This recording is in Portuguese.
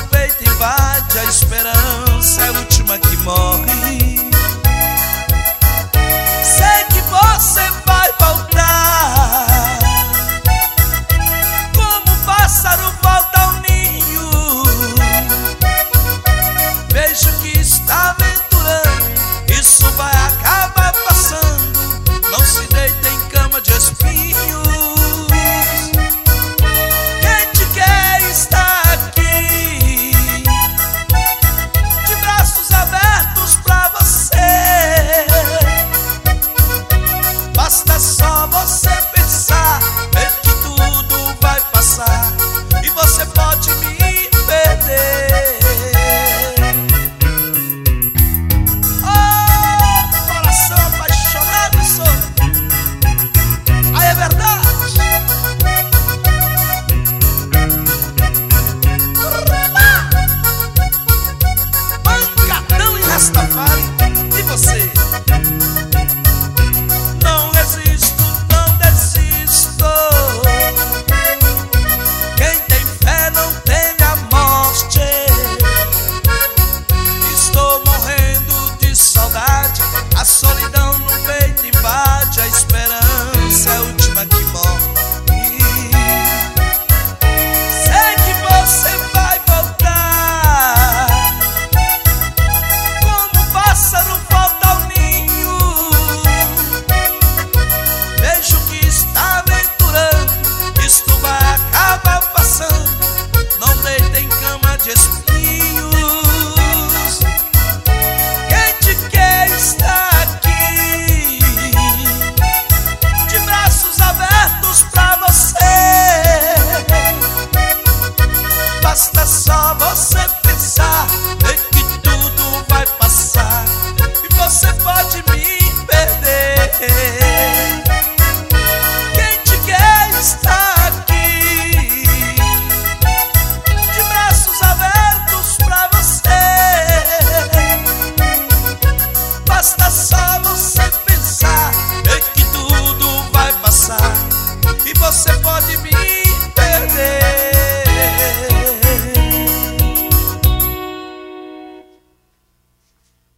peito invade, a esperança é a última que morre. Sei que você vai voltar, como um pássaro volta ao ninho. Vejo que está aventurando, isso vai acabar passando. Não se deita em cama de espinhos. Quem te quer está aqui, de braços abertos pra você. Basta só você pensar, ver que tudo vai passar e você pode me perder. Oh, coração apaixonado sou. Aí é verdade. Pancadão e Rastafari. E você? Não resisto, não desisto. Quem tem fé não teme a morte. Estou morrendo de saudade, a solidão no peito invade, a esperança é a última que morre. Sei que você vai voltar, como um pássaro volta ao ninho. Vejo que está aventurando, isto vai acabar passando. Não deita em cama de espinhos. Quem te quer está aqui, de braços abertos pra você. Basta só você pensar, ver que tudo vai passar e você pode me perder. Quem te quer está aqui, de braços abertos pra você. Basta só você pensar, ver que tudo vai passar e você pode me perder.